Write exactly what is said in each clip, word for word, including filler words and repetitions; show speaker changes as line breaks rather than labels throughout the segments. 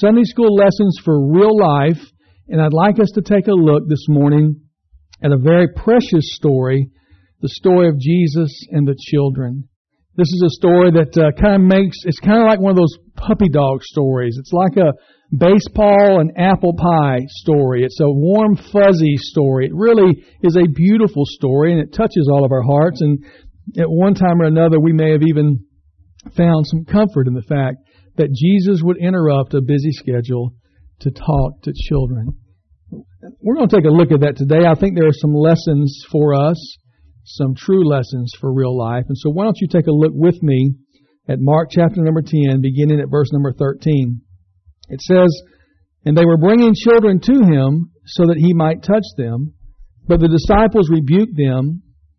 Sunday School Lessons for Real Life, and I'd like us to take a look this morning at a very precious story, the story of Jesus and the children. This is a story that uh, kind of makes, it's kind of like one of those puppy dog stories. It's like a baseball and apple pie story. It's a warm, fuzzy story. It really is a beautiful story, and it touches all of our hearts. And at one time or another, we may have even found some comfort in the fact that Jesus would interrupt a busy schedule to talk to children. We're going to take a look at that today. I think there are some lessons for us, some true lessons for real life. And so why don't you take a look with me at Mark chapter number ten, beginning at verse number thirteen. It says, "And they were bringing children to him so that he might touch them, but the disciples rebuked them.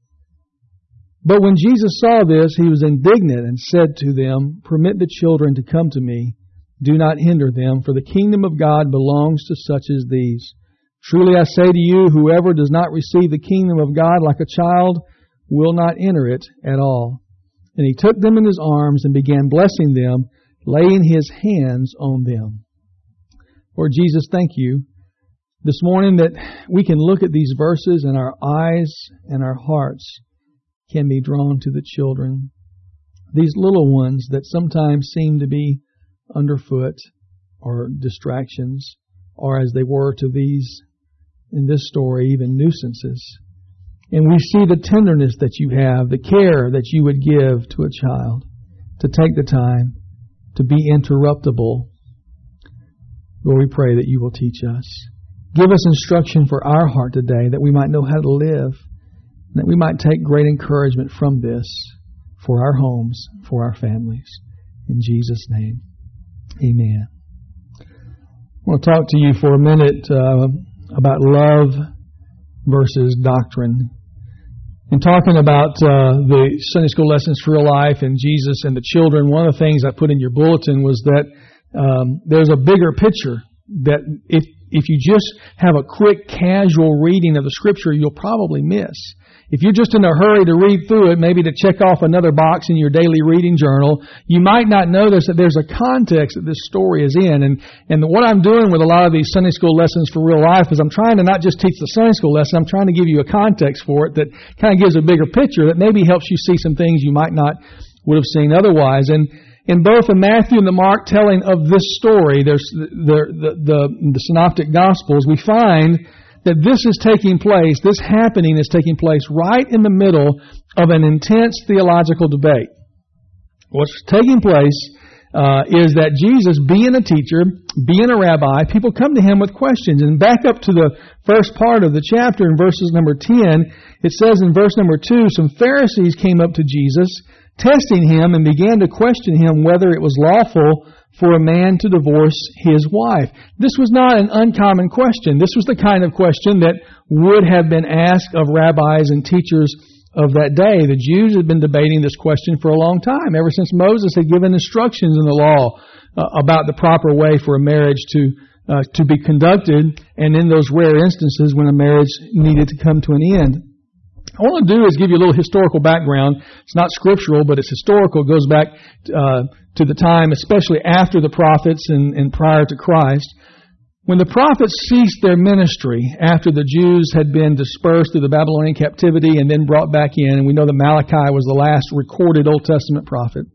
But when Jesus saw this, he was indignant and said to them, 'Permit the children to come to me. Do not hinder them, for the kingdom of God belongs to such as these. Truly I say to you, whoever does not receive the kingdom of God like a child will not enter it at all.' And he took them in his arms and began blessing them, laying his hands on them." Lord Jesus, thank you this morning that we can look at these verses and our eyes and our hearts can be drawn to the children. These little ones that sometimes seem to be underfoot or distractions, or as they were to these in this story, even nuisances. And we see the tenderness that you have, the care that you would give to a child, to take the time to be interruptible. Lord, we pray that you will teach us. Give us instruction for our heart today, that we might know how to live, and that we might take great encouragement from this for our homes, for our families. In Jesus' name, amen. I want to talk to you for a minute uh, about love versus doctrine. In talking about uh, the Sunday School Lessons for Real Life and Jesus and the children, one of the things I put in your bulletin was that um, there's a bigger picture that if if you just have a quick, casual reading of the Scripture, you'll probably miss. If you're just in a hurry to read through it, maybe to check off another box in your daily reading journal, you might not notice that there's a context that this story is in. And, and what I'm doing with a lot of these Sunday School Lessons for Real Life is I'm trying to not just teach the Sunday School lesson, I'm trying to give you a context for it that kind of gives a bigger picture that maybe helps you see some things you might not would have seen otherwise. And in both the Matthew and the Mark telling of this story, there's the, the, the, the Synoptic Gospels, we find that this is taking place, this happening is taking place right in the middle of an intense theological debate. What's taking place uh, is that Jesus, being a teacher, being a rabbi, people come to him with questions. And back up to the first part of the chapter in verses number ten, it says in verse number two, "Some Pharisees came up to Jesus, testing him, and began to question him whether it was lawful for a man to divorce his wife." This was not an uncommon question. This was the kind of question that would have been asked of rabbis and teachers of that day. The Jews had been debating this question for a long time, ever since Moses had given instructions in the law uh, about the proper way for a marriage to uh, to be conducted, and in those rare instances when a marriage needed to come to an end. What I want to do is give you a little historical background. It's not scriptural, but it's historical. It goes back uh, to the time, especially after the prophets and, and prior to Christ. When the prophets ceased their ministry after the Jews had been dispersed through the Babylonian captivity and then brought back in, and we know that Malachi was the last recorded Old Testament prophet.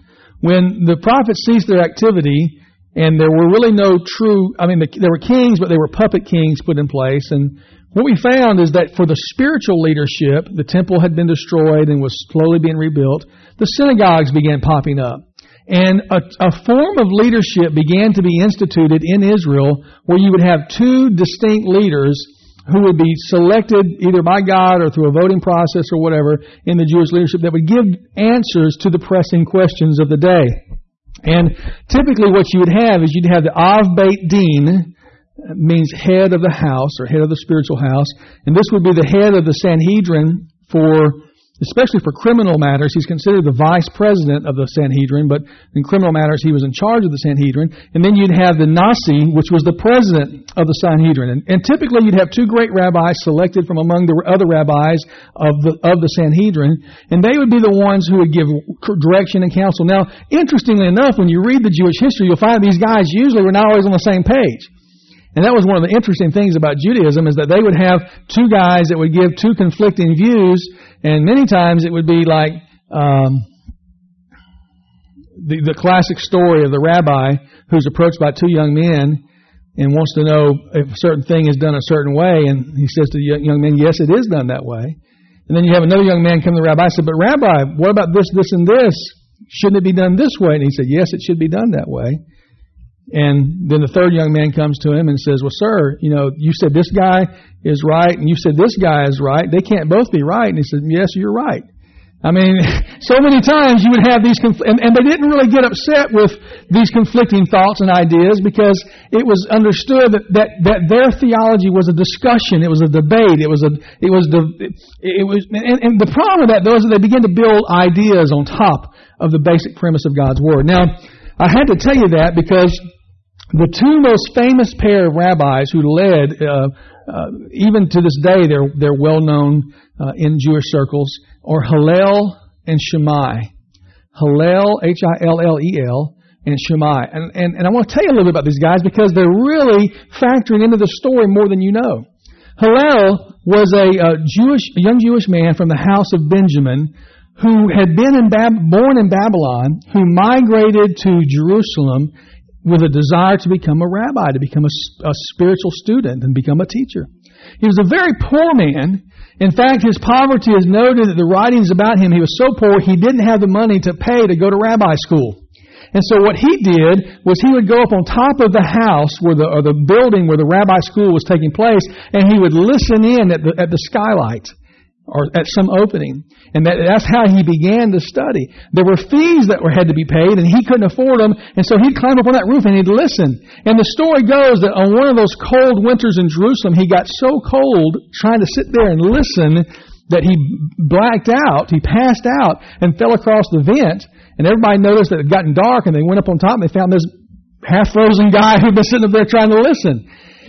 When the prophets ceased their activity, and there were really no true, I mean, there were kings, but they were puppet kings put in place, and what we found is that for the spiritual leadership, the temple had been destroyed and was slowly being rebuilt. The synagogues began popping up. And a, a form of leadership began to be instituted in Israel where you would have two distinct leaders who would be selected either by God or through a voting process or whatever in the Jewish leadership that would give answers to the pressing questions of the day. And typically what you would have is you'd have the Av Beit Din, means head of the house or head of the spiritual house. And this would be the head of the Sanhedrin for especially for criminal matters. He's considered the vice president of the Sanhedrin, but in criminal matters he was in charge of the Sanhedrin. And then you'd have the Nasi, which was the president of the Sanhedrin. And, and typically you'd have two great rabbis selected from among the other rabbis of the of the Sanhedrin, and they would be the ones who would give direction and counsel. Now, interestingly enough, when you read the Jewish history, you'll find these guys usually were not always on the same page. And that was one of the interesting things about Judaism, is that they would have two guys that would give two conflicting views, and many times it would be like um, the, the classic story of the rabbi who's approached by two young men and wants to know if a certain thing is done a certain way, and he says to the young men, yes, it is done that way. And then you have another young man come to the rabbi and say, but Rabbi, what about this, this, and this? Shouldn't it be done this way? And he said, yes, it should be done that way. And then the third young man comes to him and says, well, sir, you know, you said this guy is right and you said this guy is right. They can't both be right. And he said, yes, you're right. I mean, so many times you would have these, confl- and, and they didn't really get upset with these conflicting thoughts and ideas, because it was understood that, that, that their theology was a discussion. It was a debate. It was a, it was the, it was, and, and the problem with that, though, is that they begin to build ideas on top of the basic premise of God's Word. Now, I had to tell you that because the two most famous pair of rabbis who led, uh, uh, even to this day, they're they're well known uh, in Jewish circles, are Hillel and Shammai. Hillel, H I L L E L, and Shammai. And, and and I want to tell you a little bit about these guys, because they're really factoring into the story more than you know. Hillel was a, a Jewish, a young Jewish man from the house of Benjamin, who had been in Bab- born in Babylon, who migrated to Jerusalem with a desire to become a rabbi, to become a, a spiritual student and become a teacher. He was a very poor man. In fact, his poverty is noted that the writings about him, he was so poor he didn't have the money to pay to go to rabbi school. And so what he did was he would go up on top of the house where the, or the building where the rabbi school was taking place, and he would listen in at the, at the skylight, or at some opening. And that, that's how he began to study. There were fees that were had to be paid, and he couldn't afford them, and so he'd climb up on that roof and he'd listen. And the story goes that on one of those cold winters in Jerusalem, he got so cold trying to sit there and listen that he blacked out, he passed out, and fell across the vent, and everybody noticed that it had gotten dark, and they went up on top and they found this half-frozen guy who'd been sitting up there trying to listen.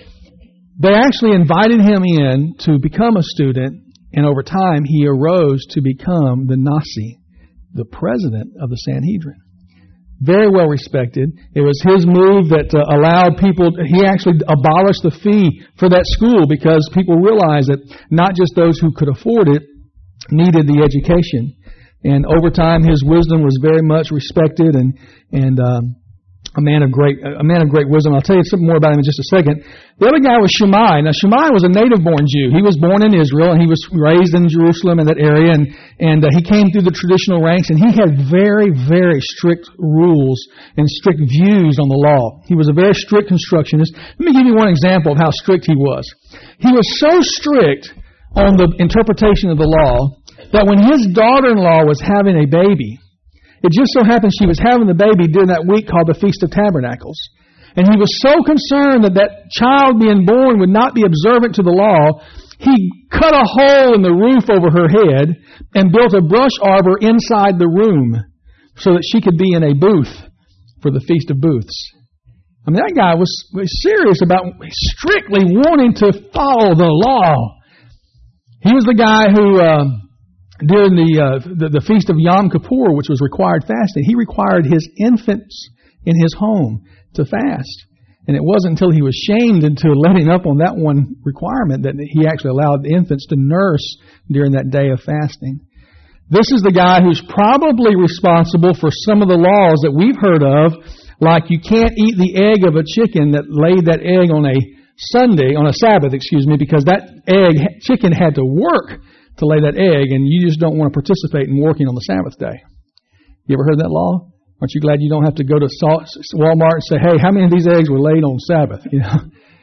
They actually invited him in to become a student, and over time, he arose to become the Nasi, the president of the Sanhedrin. Very well respected. It was his move that uh, allowed people, he actually abolished the fee for that school, because people realized that not just those who could afford it needed the education. And over time, his wisdom was very much respected, and, and, um, A man of great, a man of great wisdom. I'll tell you something more about him in just a second. The other guy was Shammai. Now, Shammai was a native-born Jew. He was born in Israel, and he was raised in Jerusalem in that area, and and uh, he came through the traditional ranks, and he had very, very strict rules and strict views on the law. He was a very strict constructionist. Let me give you one example of how strict he was. He was so strict on the interpretation of the law that when his daughter-in-law was having a baby, it just so happened she was having the baby during that week called the Feast of Tabernacles. And he was so concerned that that child being born would not be observant to the law, he cut a hole in the roof over her head and built a brush arbor inside the room so that she could be in a booth for the Feast of Booths. I mean, that guy was, was serious about strictly wanting to follow the law. He was the guy who... Uh, During the, uh, the the feast of Yom Kippur, which was required fasting, he required his infants in his home to fast. And it wasn't until he was shamed into letting up on that one requirement that he actually allowed the infants to nurse during that day of fasting. This is the guy who's probably responsible for some of the laws that we've heard of, like you can't eat the egg of a chicken that laid that egg on a Sunday, on a Sabbath, excuse me, because that egg, chicken had to work to lay that egg, and you just don't want to participate in working on the Sabbath day. You ever heard that law? Aren't you glad you don't have to go to Walmart and say, hey, how many of these eggs were laid on Sabbath? You know,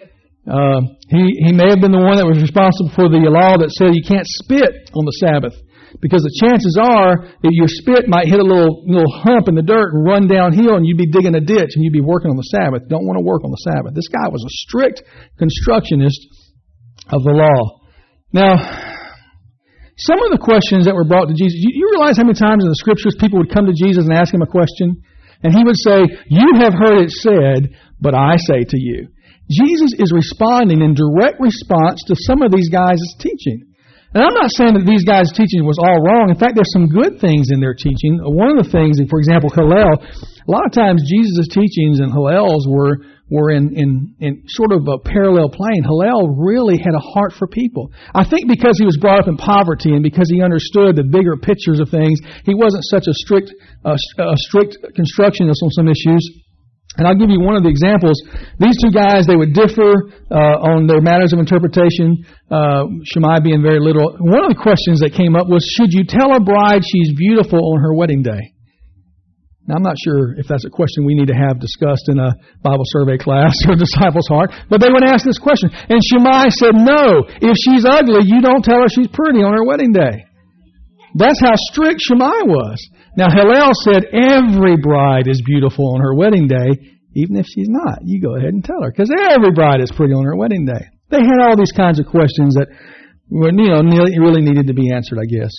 uh, he, he may have been the one that was responsible for the law that said you can't spit on the Sabbath, because the chances are that your spit might hit a little, little hump in the dirt and run downhill, and you'd be digging a ditch and you'd be working on the Sabbath. Don't want to work on the Sabbath. This guy was a strict constructionist of the law. Now, some of the questions that were brought to Jesus, you, you realize how many times in the Scriptures people would come to Jesus and ask Him a question? And He would say, you have heard it said, but I say to you. Jesus is responding in direct response to some of these guys' teaching. And I'm not saying that these guys' teaching was all wrong. In fact, there's some good things in their teaching. One of the things, for example, Hillel, a lot of times Jesus' teachings and Hillel's were were in, in, in sort of a parallel plane. Hillel really had a heart for people. I think because he was brought up in poverty and because he understood the bigger pictures of things, he wasn't such a strict, uh, a strict constructionist on some issues. And I'll give you one of the examples. These two guys, they would differ uh, on their matters of interpretation, uh, Shammai being very literal. One of the questions that came up was, should you tell a bride she's beautiful on her wedding day? Now, I'm not sure if that's a question we need to have discussed in a Bible survey class or Disciples' Heart, but they would ask this question. And Shammai said, no, if she's ugly, you don't tell her she's pretty on her wedding day. That's how strict Shammai was. Now, Hillel said every bride is beautiful on her wedding day, even if she's not. You go ahead and tell her, because every bride is pretty on her wedding day. They had all these kinds of questions that were, you know, really needed to be answered, I guess.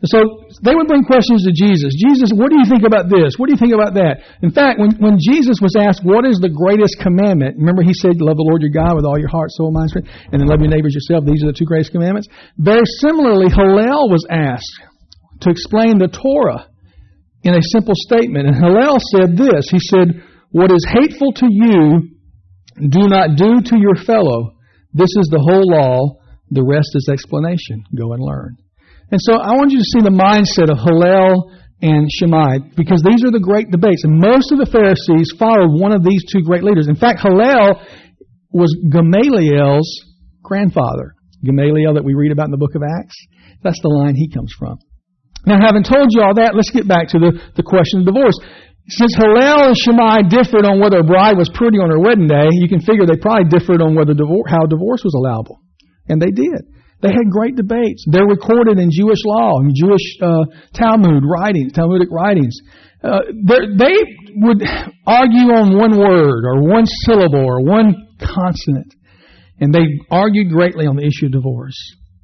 So they would bring questions to Jesus. Jesus, what do you think about this? What do you think about that? In fact, when, when Jesus was asked, what is the greatest commandment? Remember he said, love the Lord your God with all your heart, soul, mind, strength, and then love your neighbors yourself. These are the two greatest commandments. Very similarly, Hillel was asked to explain the Torah in a simple statement. And Hillel said this. He said, what is hateful to you, do not do to your fellow. This is the whole law. The rest is explanation. Go and learn. And so I want you to see the mindset of Hillel and Shammai, because these are the great debates. And most of the Pharisees followed one of these two great leaders. In fact, Hillel was Gamaliel's grandfather. Gamaliel that we read about in the book of Acts. That's the line he comes from. Now, having told you all that, let's get back to the, the question of divorce. Since Hillel and Shammai differed on whether a bride was pretty on her wedding day, you can figure they probably differed on whether divorce, how divorce was allowable. And they did. They had great debates. They're recorded in Jewish law, in Jewish uh, Talmud writings, Talmudic writings. Uh, they would argue on one word or one syllable or one consonant. And they argued greatly on the issue of divorce.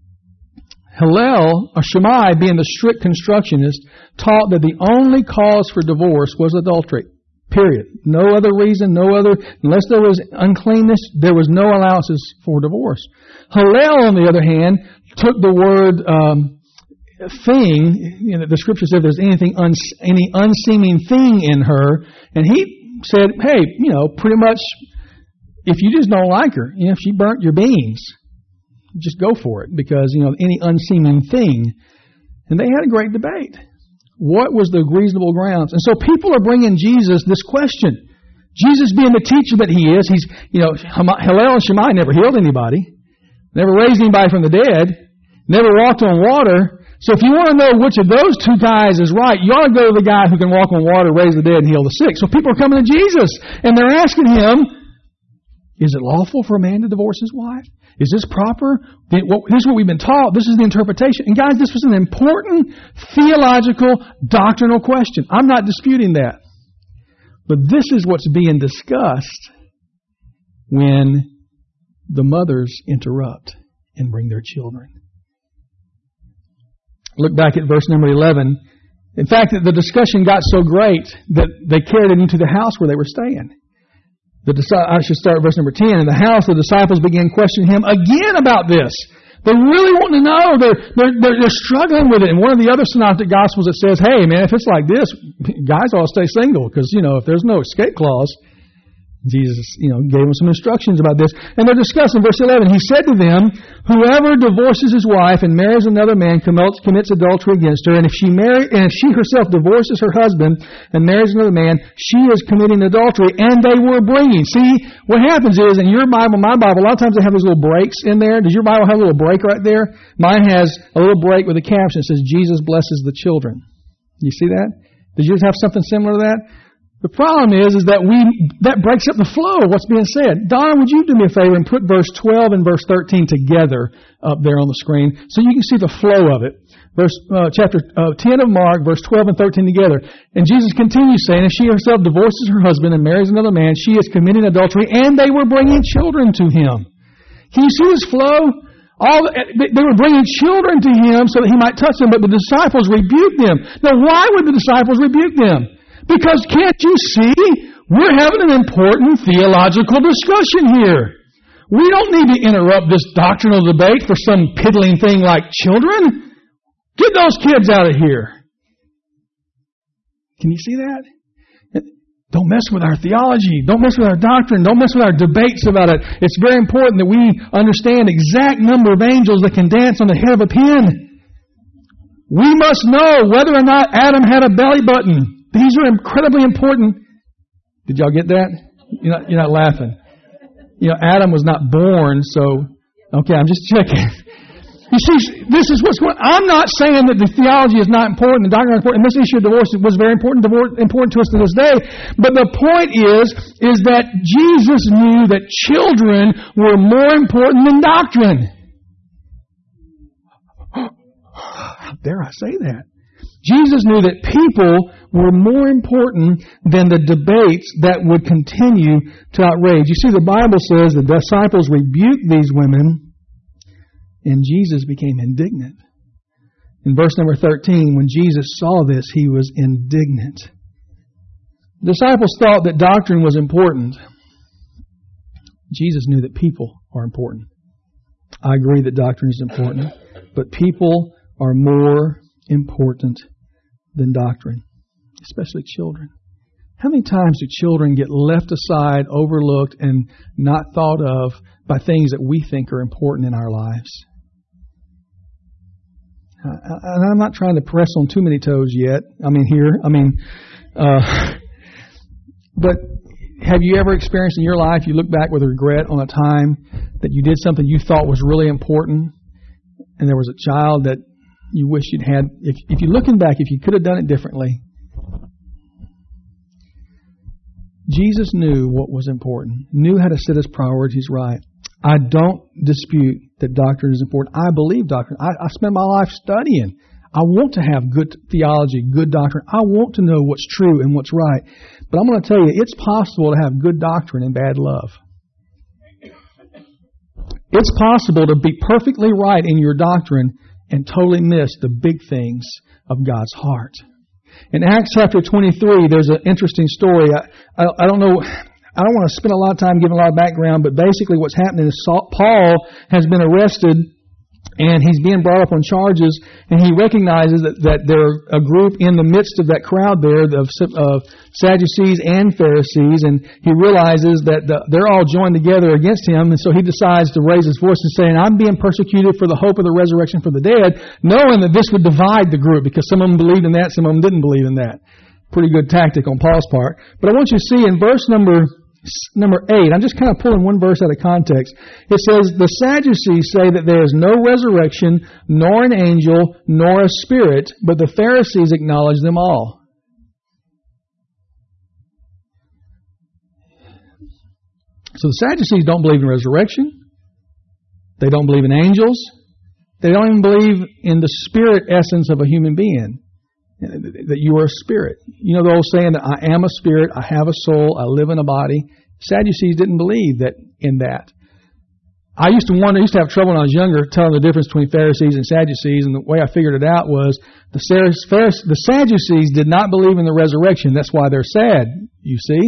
Hillel, or Shammai, being the strict constructionist, taught that the only cause for divorce was adultery. Period. No other reason, no other, unless there was uncleanness, there was no allowances for divorce. Hillel, on the other hand, took the word um, thing, you know, the Scripture said if there's anything, uns, any unseeming thing in her, and he said, hey, you know, pretty much, if you just don't like her, you know, if she burnt your beans, just go for it, because, you know, any unseeming thing. And they had a great debate. What was the reasonable grounds? And so people are bringing Jesus this question. Jesus being the teacher that He is, He's, you know, Hillel and Shammai never healed anybody, never raised anybody from the dead, never walked on water. So if you want to know which of those two guys is right, you ought to go to the guy who can walk on water, raise the dead, and heal the sick. So people are coming to Jesus, and they're asking Him, is it lawful for a man to divorce his wife? Is this proper? This is what we've been taught. This is the interpretation. And guys, this was an important theological, doctrinal question. I'm not disputing that. But this is what's being discussed when the mothers interrupt and bring their children. Look back at verse number eleven. In fact, the discussion got so great that they carried it into the house where they were staying. The, I should start verse number ten. In the house, the disciples began questioning Him again about this. They really want to know. They're, they're, they're, they're struggling with it. And one of the other synoptic gospels, it says, hey, man, if it's like this, guys ought to stay single. Because, you know, if there's no escape clause, Jesus, you know, gave them some instructions about this. And they're discussing verse eleven. He said to them, whoever divorces his wife and marries another man commits, commits adultery against her. And if she marry, and if she herself divorces her husband and marries another man, she is committing adultery. And they were bringing. See, what happens is in your Bible, my Bible, a lot of times they have those little breaks in there. Does your Bible have a little break right there? Mine has a little break with a caption that says, Jesus blesses the children. You see that? Did yours have something similar to that? The problem is, is that we that breaks up the flow of what's being said. Donna, would you do me a favor and put verse twelve and verse thirteen together up there on the screen so you can see the flow of it. Verse uh, chapter uh, ten of Mark, verse twelve and thirteen together. And Jesus continues saying, if she herself divorces her husband and marries another man, she is committing adultery, and they were bringing children to him. Can you see this flow? All they were bringing children to him so that he might touch them, but the disciples rebuked them. Now, why would the disciples rebuke them? Because can't you see? We're having an important theological discussion here. We don't need to interrupt this doctrinal debate for some piddling thing like children. Get those kids out of here. Can you see that? Don't mess with our theology. Don't mess with our doctrine. Don't mess with our debates about it. It's very important that we understand the exact number of angels that can dance on the head of a pin. We must know whether or not Adam had a belly button. These are incredibly important. Did y'all get that? You're not, you're not laughing. You know, Adam was not born, so, okay, I'm just checking. You see, this is what's going on. I'm not saying that the theology is not important, the doctrine is important, and this issue of divorce was very important, important to us to this day. But the point is, is that Jesus knew that children were more important than doctrine. How dare I say that? Jesus knew that people were more important than the debates that would continue to outrage. You see, the Bible says the disciples rebuked these women, and Jesus became indignant. In verse number thirteen, when Jesus saw this, he was indignant. The disciples thought that doctrine was important. Jesus knew that people are important. I agree that doctrine is important, but people are more important than doctrine, especially children. How many times do children get left aside, overlooked, and not thought of by things that we think are important in our lives? And I'm not trying to press on too many toes yet. I mean, here, I mean, uh, but have you ever experienced in your life, you look back with regret on a time that you did something you thought was really important, and there was a child that you wish you'd had, if, if you're looking back, if you could have done it differently? Jesus knew what was important, knew how to set his priorities right. I don't dispute that doctrine is important. I believe doctrine. I, I spend my life studying. I want to have good theology, good doctrine. I want to know what's true and what's right. But I'm going to tell you, it's possible to have good doctrine and bad love. It's possible to be perfectly right in your doctrine and totally miss the big things of God's heart. In Acts chapter twenty-three, there's an interesting story. I, I, I don't know... I don't want to spend a lot of time giving a lot of background, but basically what's happening is Saul, Paul has been arrested and he's being brought up on charges, and he recognizes that, that there are a group in the midst of that crowd there of, of Sadducees and Pharisees, and he realizes that the, they're all joined together against him, and so he decides to raise his voice and say, I'm being persecuted for the hope of the resurrection for the dead, knowing that this would divide the group because some of them believed in that, some of them didn't believe in that. Pretty good tactic on Paul's part. But I want you to see in verse number Number eight, I'm just kind of pulling one verse out of context. It says, the Sadducees say that there is no resurrection, nor an angel, nor a spirit, but the Pharisees acknowledge them all. So the Sadducees don't believe in resurrection. They don't believe in angels. They don't even believe in the spirit essence of a human being. That you are a spirit. You know the old saying that I am a spirit, I have a soul, I live in a body. Sadducees didn't believe that in that. I used to wonder, I used to have trouble when I was younger telling the difference between Pharisees and Sadducees, and the way I figured it out was the, the Sadducees did not believe in the resurrection. That's why they're sad, you see.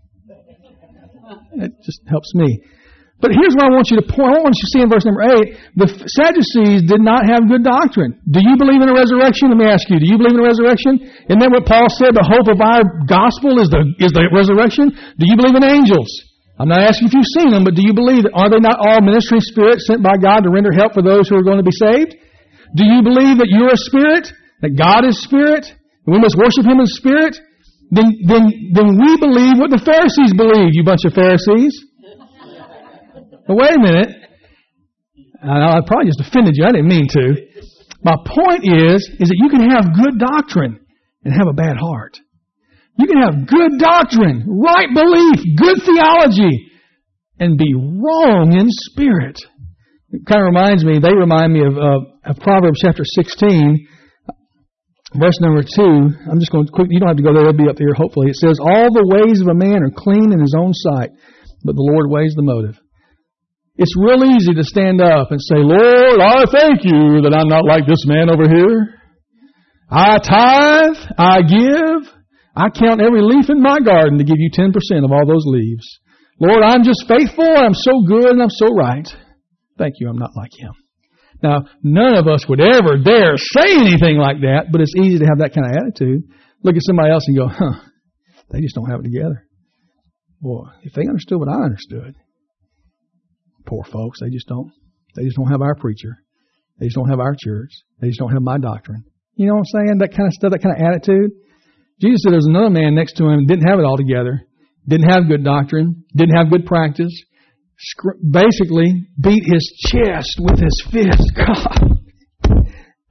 It just helps me. But here's what I want you to point. I want you to see in verse number eight. The Sadducees did not have good doctrine. Do you believe in a resurrection? Let me ask you. Do you believe in a resurrection? Isn't that what Paul said? The hope of our gospel is the is the resurrection. Do you believe in angels? I'm not asking if you've seen them, but do you believe that? Are they not all ministering spirits sent by God to render help for those who are going to be saved? Do you believe that you're a spirit? That God is spirit? And we must worship Him in spirit? Then then then we believe what the Pharisees believe. You bunch of Pharisees. But wait a minute. I probably just offended you. I didn't mean to. My point is, is that you can have good doctrine and have a bad heart. You can have good doctrine, right belief, good theology, and be wrong in spirit. It kind of reminds me, they remind me of, uh, of Proverbs chapter sixteen, verse number two. I'm just going to quick, you don't have to go there, it'll be up here hopefully. It says, all the ways of a man are clean in his own sight, but the Lord weighs the motive. It's real easy to stand up and say, Lord, I thank you that I'm not like this man over here. I tithe, I give, I count every leaf in my garden to give you ten percent of all those leaves. Lord, I'm just faithful, I'm so good, and I'm so right. Thank you, I'm not like him. Now, none of us would ever dare say anything like that, but it's easy to have that kind of attitude. Look at somebody else and go, huh, they just don't have it together. Boy, if they understood what I understood, poor folks, they just don't. They just don't have our preacher. They just don't have our church. They just don't have my doctrine. You know what I'm saying? That kind of stuff, that kind of attitude. Jesus said there was another man next to him, didn't have it all together, didn't have good doctrine, didn't have good practice, basically beat his chest with his fist. God,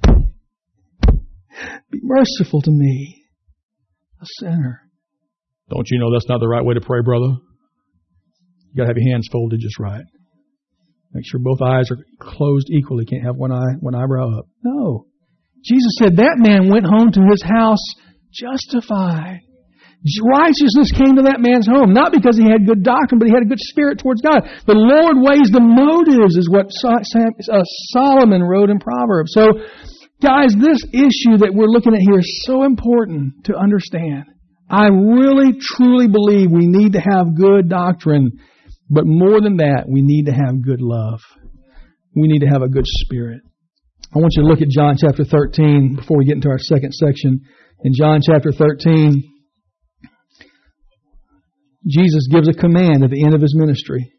be merciful to me, a sinner. Don't you know that's not the right way to pray, brother? You got to have your hands folded just right. Make sure both eyes are closed equally. Can't have one eye, one eyebrow up. No. Jesus said that man went home to his house justified. Righteousness came to that man's home, not because he had good doctrine, but he had a good spirit towards God. The Lord weighs the motives, is what Solomon wrote in Proverbs. So, guys, this issue that we're looking at here is so important to understand. I really, truly believe we need to have good doctrine, but more than that, we need to have good love. We need to have a good spirit. I want you to look at John chapter thirteen before we get into our second section. In John chapter thirteen, Jesus gives a command at the end of His ministry.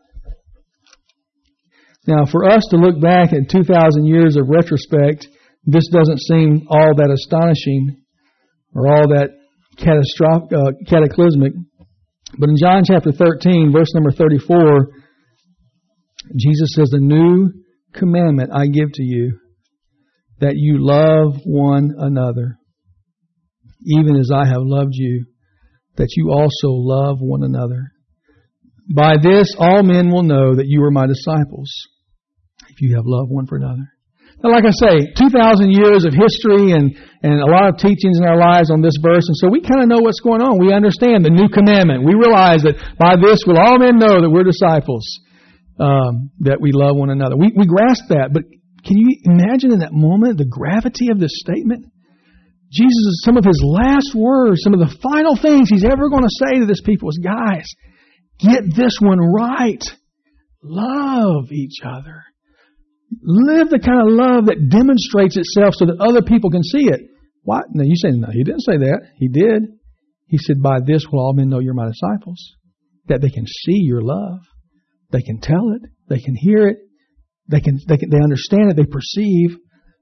Now, for us to look back at two thousand years of retrospect, this doesn't seem all that astonishing or all that catastrophic, uh, cataclysmic. But in John chapter thirteen, verse number thirty-four, Jesus says, "A new commandment I give to you, that you love one another, even as I have loved you, that you also love one another. By this all men will know that you are my disciples, if you have love one for another." Now, like I say, two thousand years of history and, and a lot of teachings in our lives on this verse, and so we kind of know what's going on. We understand the new commandment. We realize that by this will all men know that we're disciples, um, that we love one another. We, we grasp that, but can you imagine in that moment the gravity of this statement? Jesus, some of His last words, some of the final things He's ever going to say to this people is, guys, get this one right. Love each other. Live the kind of love that demonstrates itself so that other people can see it. What? No, you say, no, He didn't say that. He did. He said, by this will all men know you're my disciples. That they can see your love. They can tell it. They can hear it. They can, they can, they understand it. They perceive.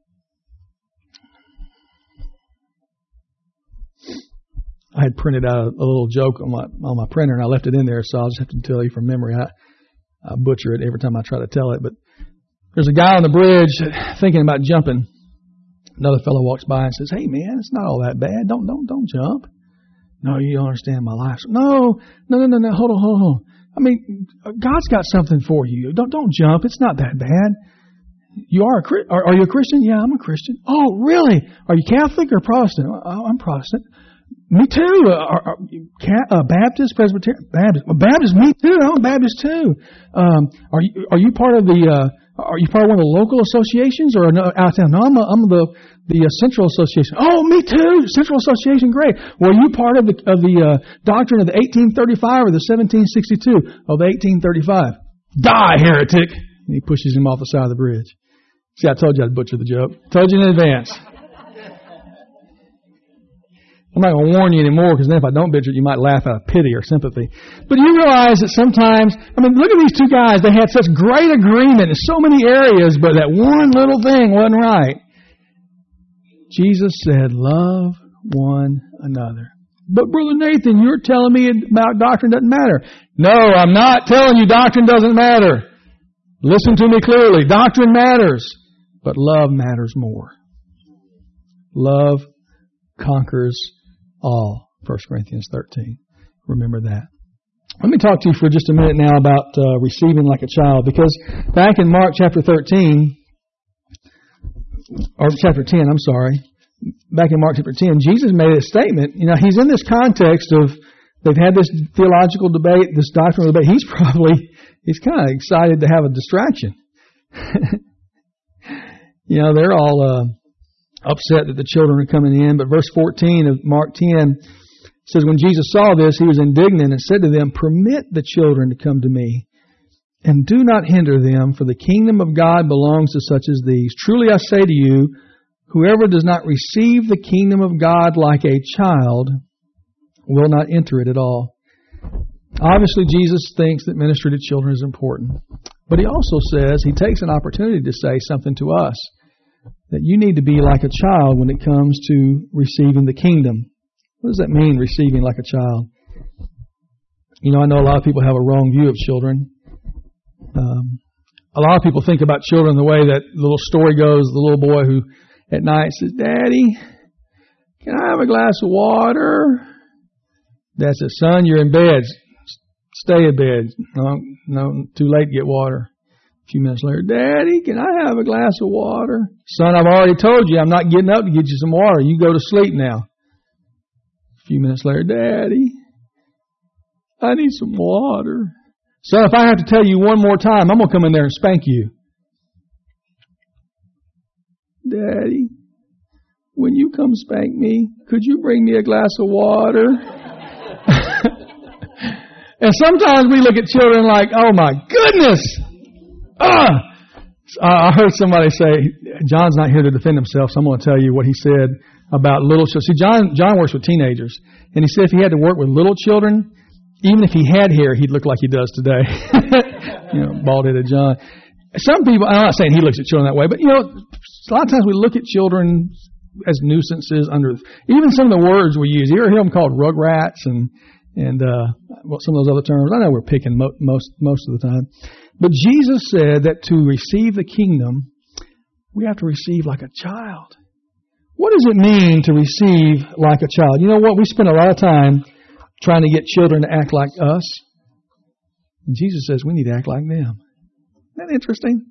I had printed out a, a little joke on my on my printer, and I left it in there, so I'll just have to tell you from memory. I, I butcher it every time I try to tell it, but there's a guy on the bridge thinking about jumping. Another fellow walks by and says, "Hey, man, it's not all that bad. Don't don't don't jump." "No, you don't understand my life." "No, no, no, no, no. Hold on, hold on. I mean, God's got something for you. Don't don't jump. It's not that bad." "You are a are, are you a Christian?" "Yeah, I'm a Christian." "Oh, really? Are you Catholic or Protestant?" "Oh, I'm Protestant." "Me too. Uh, are, are, uh, Baptist, Presbyterian, Baptist. Well, Baptist, me too. I'm a Baptist too. Um, are you are you part of the? Uh, are you part of one of the local associations or no, out of town?" "No, I'm a, I'm the the uh, Central Association." "Oh, me too. Central Association, great. Well, are you part of the of the uh, doctrine of the eighteen thirty-five or the seventeen sixty-two?" "Oh, the eighteen thirty-five." "Die, heretic!" And he pushes him off the side of the bridge. See, I told you I'd butcher the joke. Told you in advance. I'm not going to warn you anymore, because then if I don't butcher it, you might laugh out of pity or sympathy. But you realize that sometimes, I mean, look at these two guys. They had such great agreement in so many areas, but that one little thing wasn't right. Jesus said, love one another. "But Brother Nathan, you're telling me about doctrine doesn't matter." No, I'm not telling you doctrine doesn't matter. Listen to me clearly. Doctrine matters, but love matters more. Love conquers all. First Corinthians thirteen. Remember that. Let me talk to you for just a minute now about uh, receiving like a child, because back in Mark chapter thirteen, or chapter ten, I'm sorry, back in Mark chapter ten, Jesus made a statement. You know, He's in this context of, they've had this theological debate, this doctrinal debate. He's probably he's kind of excited to have a distraction. You know, they're all uh, upset that the children are coming in. But verse fourteen of Mark ten says, when Jesus saw this, he was indignant and said to them, permit the children to come to me, and do not hinder them, for the kingdom of God belongs to such as these. Truly I say to you, whoever does not receive the kingdom of God like a child will not enter it at all. Obviously, Jesus thinks that ministry to children is important. But he also says, he takes an opportunity to say something to us, that you need to be like a child when it comes to receiving the kingdom. What does that mean, receiving like a child? You know, I know a lot of people have a wrong view of children. Um, a lot of people think about children the way that the little story goes, the little boy who at night says, Daddy, can I have a glass of water? Dad says, son, you're in bed. Stay in bed. No, no, too late to get water. A few minutes later, Daddy, can I have a glass of water? Son, I've already told you I'm not getting up to get you some water. You go to sleep now. A few minutes later, Daddy, I need some water. Son, if I have to tell you one more time, I'm going to come in there and spank you. Daddy, when you come spank me, could you bring me a glass of water? And sometimes we look at children like, oh my goodness! Ah! I heard somebody say, John's not here to defend himself, so I'm going to tell you what he said about little children. See, John, John works with teenagers, and he said if he had to work with little children, even if he had hair, he'd look like he does today. You know, bald-headed John. Some people, I'm not saying he looks at children that way, but you know, a lot of times we look at children as nuisances under, even some of the words we use. You ever hear them called rugrats and, and, uh, well, some of those other terms? I know we're picking mo- most, most of the time. But Jesus said that to receive the kingdom, we have to receive like a child. What does it mean to receive like a child? You know what? We spend a lot of time trying to get children to act like us. And Jesus says we need to act like them. Isn't that interesting?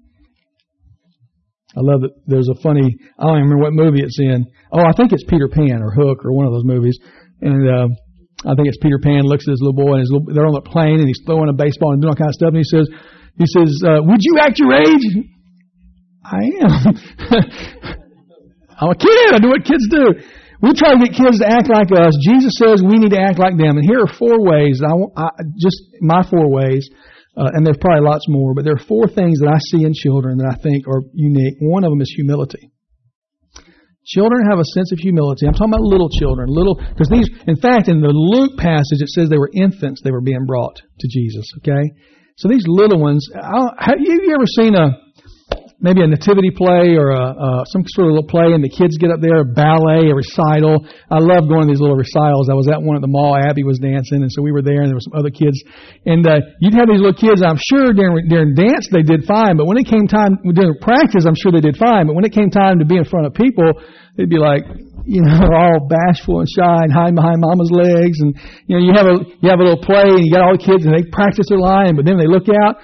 I love it. There's a funny, I don't even remember what movie it's in. Oh, I think it's Peter Pan or Hook or one of those movies. And uh, I think it's Peter Pan looks at his little boy and his little, they're on the plane and he's throwing a baseball and doing all kinds of stuff. And he says, he says, uh, would you act your age? I am. I'm a kid. I do what kids do. We try to get kids to act like us. Jesus says we need to act like them. And here are four ways. I, I just my four ways, uh, and there's probably lots more, but there are four things that I see in children that I think are unique. One of them is humility. Children have a sense of humility. I'm talking about little children, little because these. In fact, in the Luke passage, it says they were infants. They were being brought to Jesus. Okay, so these little ones. I have you ever seen a maybe a nativity play or a, uh, some sort of little play, and the kids get up there, a ballet, a recital. I love going to these little recitals. I was at one at the mall. Abby was dancing, and so we were there, and there were some other kids. And uh, you'd have these little kids. I'm sure during during dance they did fine, but when it came time during practice, I'm sure they did fine. But when it came time to be in front of people, they'd be like, you know, all bashful and shy and hiding behind mama's legs. And you know, you have a you have a little play, and you got all the kids, and they practice their line, but then they look out.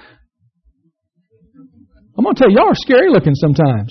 I'm going to tell you, y'all are scary looking sometimes.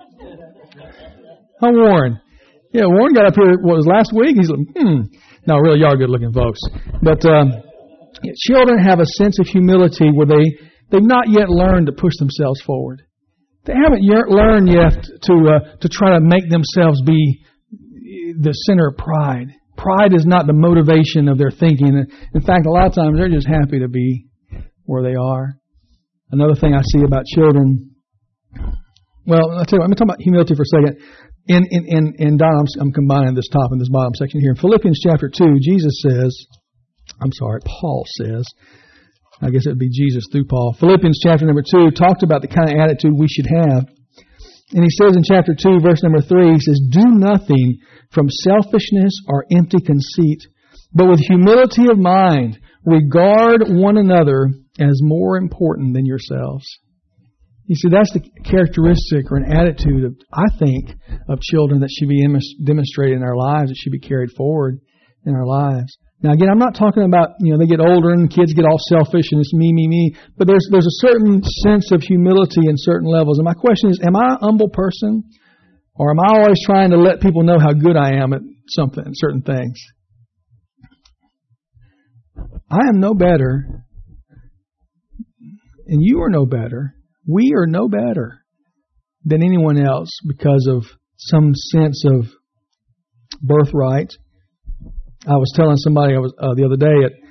Huh, Warren? Yeah, Warren got up here, what was last week? He's like, hmm. No, really, y'all are good looking folks. But um, children have a sense of humility where they, they've not yet learned to push themselves forward. They haven't yet learned yet to, uh, to try to make themselves be the center of pride. Pride is not the motivation of their thinking. In fact, a lot of times they're just happy to be where they are. Another thing I see about children, well, I'll tell you what, let me talk about humility for a second. In, in, in, in Don, I'm, I'm combining this top and this bottom section here. In Philippians chapter two, Jesus says, I'm sorry, Paul says, I guess it would be Jesus through Paul. Philippians chapter number two talked about the kind of attitude we should have. And he says in chapter two, verse number three, he says, do nothing from selfishness or empty conceit, but with humility of mind, regard one another as more important than yourselves. You see, that's the characteristic or an attitude of, I think, of children that should be demonstrated in our lives. It should be carried forward in our lives. Now, again, I'm not talking about, you know, they get older and kids get all selfish and it's me, me, me. But there's there's a certain sense of humility in certain levels. And my question is, am I a humble person? Or am I always trying to let people know how good I am at something, certain things? I am no better And you are no better. We are no better than anyone else because of some sense of birthright. I was telling somebody I was uh, the other day at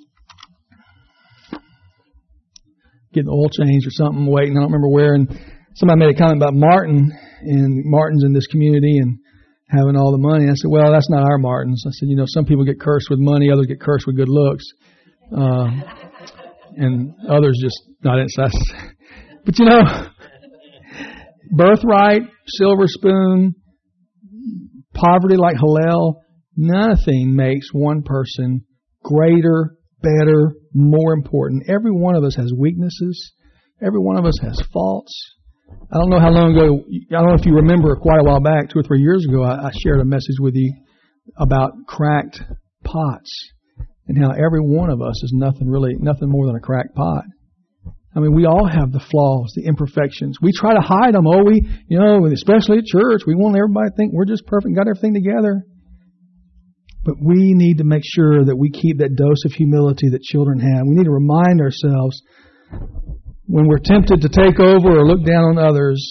getting the oil changed or something, waiting, I don't remember where, and somebody made a comment about Martin, and Martin's in this community and having all the money. I said, well, that's not our Martins. I said, you know, some people get cursed with money, others get cursed with good looks, uh, and others just not inside. But you know, birthright, silver spoon, poverty like Hillel, nothing makes one person greater, better, more important. Every one of us has weaknesses. Every one of us has faults. I don't know how long ago, I don't know if you remember quite a while back, two or three years ago, I, I shared a message with you about cracked pots and how every one of us is nothing really, nothing more than a cracked pot. I mean, we all have the flaws, the imperfections. We try to hide them. Oh, we, you know, especially at church, we want everybody to think we're just perfect, got everything together. But we need to make sure that we keep that dose of humility that children have. We need to remind ourselves when we're tempted to take over or look down on others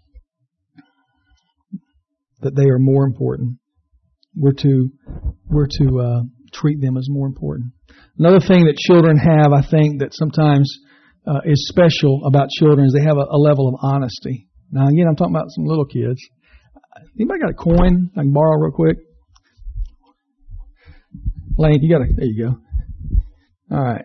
that they are more important. We're to we're to uh, treat them as more important. Another thing that children have, I think, that sometimes uh, is special about children is they have a, a level of honesty. Now, again, I'm talking about some little kids. Anybody got a coin I can borrow real quick? Lane, you got a, there you go. All right.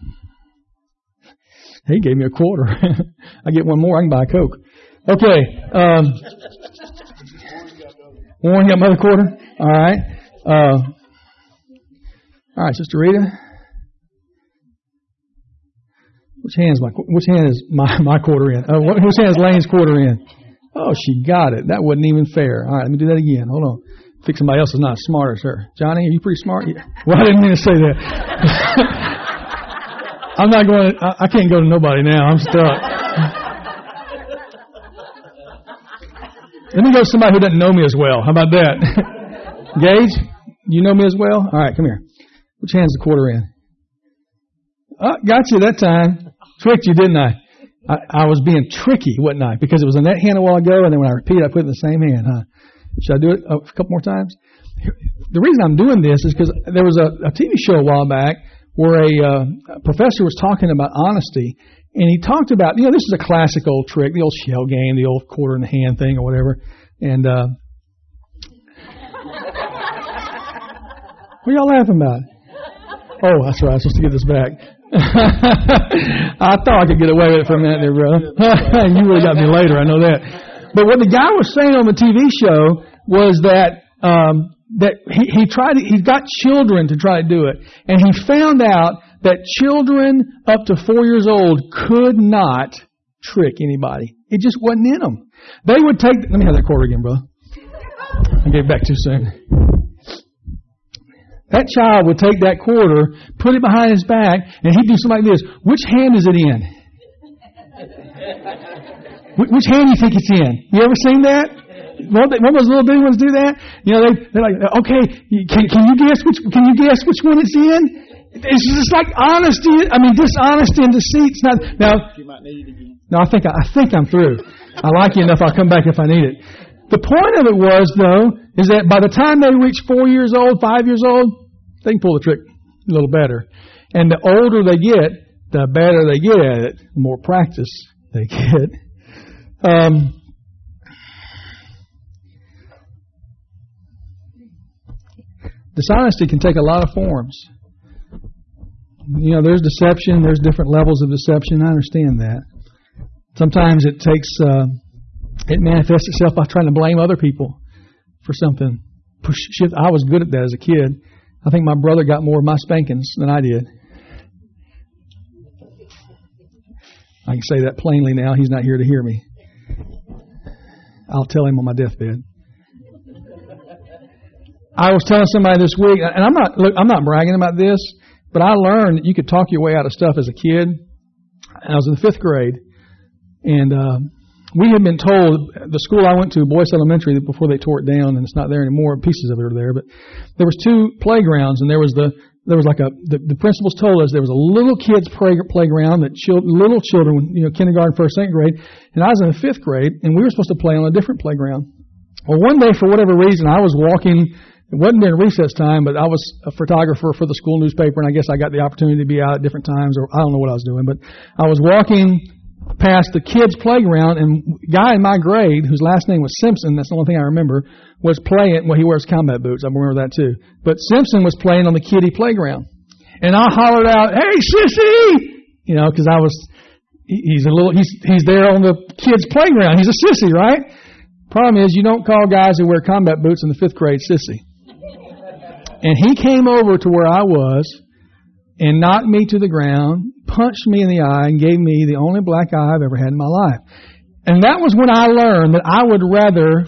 He gave me a quarter. I get one more, I can buy a Coke. Okay. Um, Warren, you got another quarter? All right. Uh, all right, Sister Rita. Which hand is my, which hand is my, my quarter in? Uh, which hand is Lane's quarter in? Oh, she got it. That wasn't even fair. All right, let me do that again. Hold on. I think somebody else is not as smart as her. Johnny, are you pretty smart? Yeah. Well, I didn't mean to say that. I'm not going to, I, I can't go to nobody now. I'm stuck. Let me go to somebody who doesn't know me as well. How about that? Gage, you know me as well? All right, come here. Which hand's the quarter in? Oh, got you that time. Tricked you, didn't I? I? I was being tricky, wasn't I? Because it was in that hand a while ago, and then when I repeat, I put it in the same hand, huh? Should I do it a couple more times? The reason I'm doing this is because there was a, a T V show a while back where a, uh, a professor was talking about honesty, and he talked about, you know, this is a classic old trick, the old shell game, the old quarter in the hand thing or whatever. And uh, what are y'all laughing about? Oh, that's right, I was supposed to get this back. I thought I could get away with it for a minute there, brother. You really got me later, I know that. But what the guy was saying on the T V show was that um, that he, he tried to, he got children to try to do it, and he found out that children up to four years old could not trick anybody. It just wasn't in them. They would take. Let me have that quarter again, bro. I gave it back too soon. That child would take that quarter, put it behind his back, and he'd do something like this. Which hand is it in? Which hand do you think it's in? You ever seen that? One of those little bitty ones do that. You know, they, they're like, okay, can, can you guess which? Can you guess which one it's in? It's just like honesty. I mean, dishonesty and deceit's not. Now, you might need it again. No, I think I think I'm through. I like you enough. I'll come back if I need it. The point of it was, though, is that by the time they reach four years old, five years old, they can pull the trick a little better. And the older they get, the better they get at it. The more practice they get. Um, dishonesty can take a lot of forms. You know, there's deception. There's different levels of deception. I understand that. Sometimes it takes, uh, it manifests itself by trying to blame other people for something. Push, shift. I was good at that as a kid. I think my brother got more of my spankings than I did. I can say that plainly now. He's not here to hear me. I'll tell him on my deathbed. I was telling somebody this week, and I'm not look, I'm not bragging about this, but I learned that you could talk your way out of stuff as a kid. And I was in the fifth grade, and uh, we had been told, the school I went to, Boyce Elementary, before they tore it down, and it's not there anymore, pieces of it are there, but there was two playgrounds, and there was the there was like a, the, the principals told us there was a little kids play, playground that chil, little children, you know, kindergarten, first, second grade, and I was in the fifth grade, and we were supposed to play on a different playground. Well, one day, for whatever reason, I was walking. It wasn't during recess time, but I was a photographer for the school newspaper, and I guess I got the opportunity to be out at different times, or I don't know what I was doing, but I was walking past the kids' playground, and a guy in my grade, whose last name was Simpson, that's the only thing I remember, was playing. Well, he wears combat boots, I remember that too. But Simpson was playing on the kiddie playground. And I hollered out, "Hey, sissy!" You know, because I was, he's a little, he's he's there on the kids' playground. He's a sissy, right? Problem is, you don't call guys who wear combat boots in the fifth grade sissy. And he came over to where I was and knocked me to the ground, punched me in the eye, and gave me the only black eye I've ever had in my life. And that was when I learned that I would rather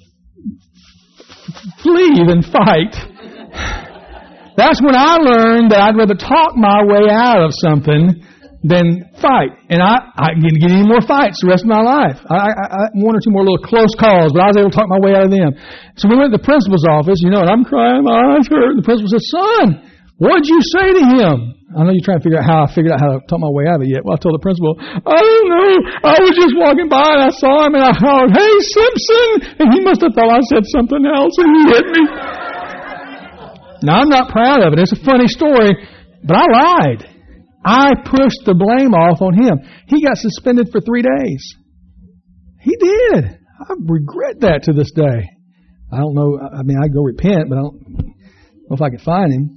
f- flee than fight. That's when I learned that I'd rather talk my way out of something than fight. And I, I didn't get any more fights the rest of my life. I, I, I one or two more little close calls, but I was able to talk my way out of them. So we went to the principal's office, you know, and I'm crying, my eyes hurt. And the principal said, "Son, what'd you say to him?" I know you're trying to figure out how I figured out how to talk my way out of it yet. Well, I told the principal, "I don't know. I was just walking by and I saw him and I hollered, 'Hey, Simpson!' And he must have thought I said something else and he hit me." Now, I'm not proud of it. It's a funny story, but I lied. I pushed the blame off on him. He got suspended for three days. He did. I regret that to this day. I don't know. I mean, I'd go repent, but I don't know if I could find him.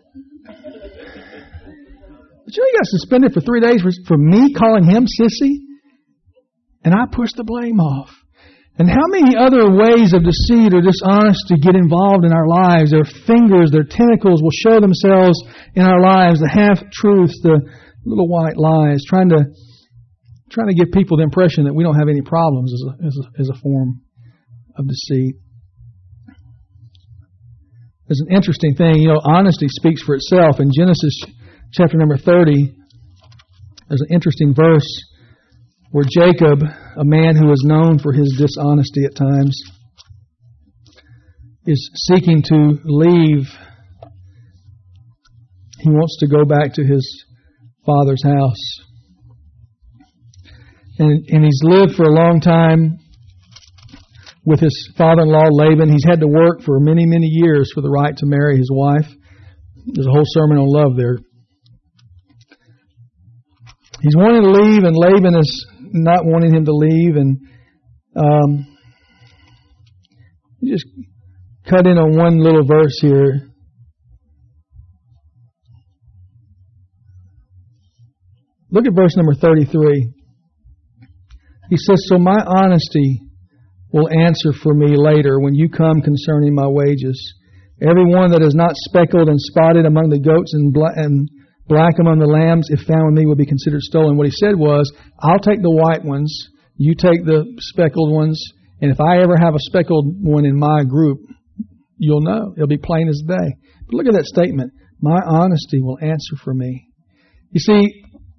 But you know, he got suspended for three days for, for me calling him sissy? And I pushed the blame off. And how many other ways of deceit or dishonesty get involved in our lives? Their fingers, their tentacles will show themselves in our lives. The half-truths, the little white lies, trying to trying to give people the impression that we don't have any problems is a, is a, is a form of deceit. There's an interesting thing. You know, honesty speaks for itself. In Genesis chapter number thirty, there's an interesting verse where Jacob, a man who is known for his dishonesty at times, is seeking to leave. He wants to go back to his father's house. And, and he's lived for a long time with his father-in-law Laban. He's had to work for many, many years for the right to marry his wife. There's a whole sermon on love there. He's wanting to leave, and Laban is not wanting him to leave, and um, just cut in on one little verse here. Look at verse number thirty-three. He says, "So my honesty will answer for me later when you come concerning my wages. Every one that is not speckled and spotted among the goats and black, and black among the lambs, if found with me, will be considered stolen." What he said was, I'll take the white ones, you take the speckled ones, and if I ever have a speckled one in my group, you'll know. It'll be plain as day. But look at that statement. My honesty will answer for me. You see,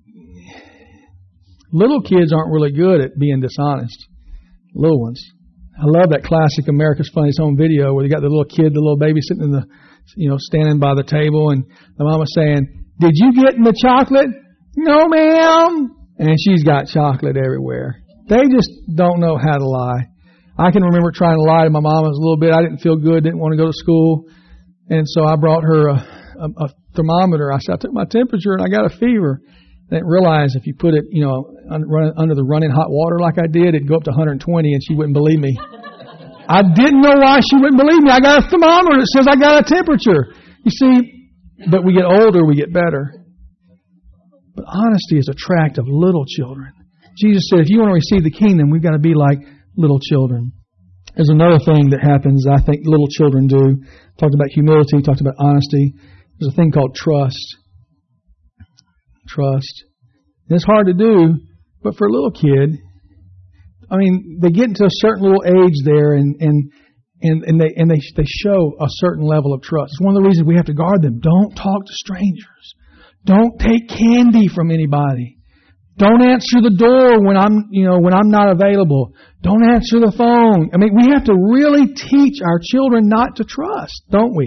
little kids aren't really good at being dishonest. Little ones. I love that classic America's Funniest Home video where they got the little kid, the little baby sitting in the, you know, standing by the table, and the mama saying, "Did you get me chocolate?" "No, ma'am." And she's got chocolate everywhere. They just don't know how to lie. I can remember trying to lie to my mama a little bit. I didn't feel good, didn't want to go to school. And so I brought her a, a, a thermometer. I said, I took my temperature and I got a fever. I didn't realize if you put it, you know, under the running hot water like I did, it'd go up to one hundred twenty and she wouldn't believe me. I didn't know why she wouldn't believe me. I got a thermometer that says I got a temperature. You see, but we get older, we get better. But honesty is a tract of little children. Jesus said, if you want to receive the kingdom, we've got to be like little children. There's another thing that happens I think little children do. Talked about humility, talked about honesty. There's a thing called trust. Trust. And it's hard to do, but for a little kid, I mean, they get into a certain little age there, and and and, and they and they they show a certain level of trust. It's one of the reasons we have to guard them. Don't talk to strangers. Don't take candy from anybody. Don't answer the door when I'm, you know, when I'm not available. Don't answer the phone. I mean, we have to really teach our children not to trust, don't we?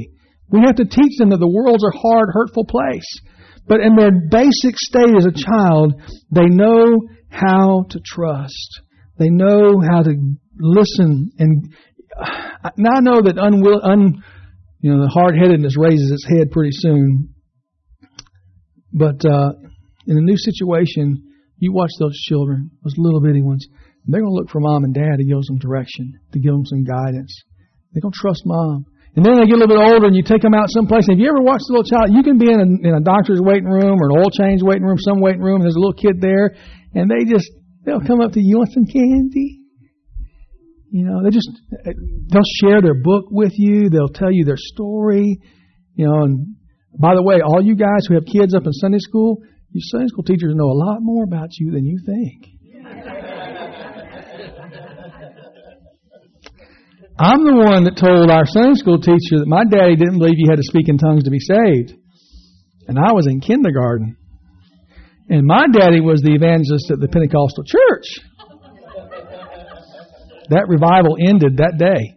We have to teach them that the world's a hard, hurtful place. But in their basic state as a child, they know how to trust. They know how to listen. And now I know that unwill, un, you know, the hard-headedness raises its head pretty soon. But uh, in a new situation, you watch those children, those little bitty ones, they're going to look for mom and dad to give them some direction, to give them some guidance. They're going to trust mom. And then they get a little bit older and you take them out someplace. And if you ever watch a little child, you can be in a, in a doctor's waiting room or an oil change waiting room, some waiting room, and there's a little kid there. And they just, they'll come up to you, you want some candy? You know, they just, they'll share their book with you. They'll tell you their story. You know, and by the way, all you guys who have kids up in Sunday school, your Sunday school teachers know a lot more about you than you think. I'm the one that told our Sunday school teacher that my daddy didn't believe you had to speak in tongues to be saved. And I was in kindergarten. And my daddy was the evangelist at the Pentecostal church. That revival ended that day.